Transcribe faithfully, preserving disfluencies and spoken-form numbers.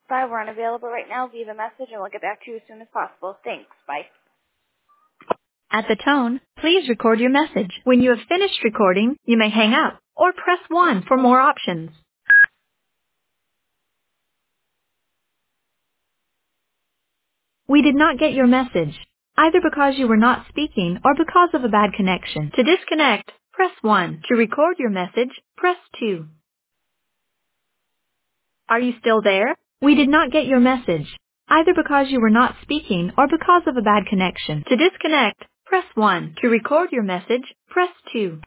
Bye, we're unavailable right now. Leave a message and we'll get back to you as soon as possible. Thanks. Bye. At the tone, please record your message. When you have finished recording, you may hang up or press one for more options. We did not get your message, either because you were not speaking or because of a bad connection. To disconnect, press one. To record your message, press two. Are you still there? We did not get your message, either because you were not speaking or because of a bad connection. To disconnect, press one. To record your message, press two.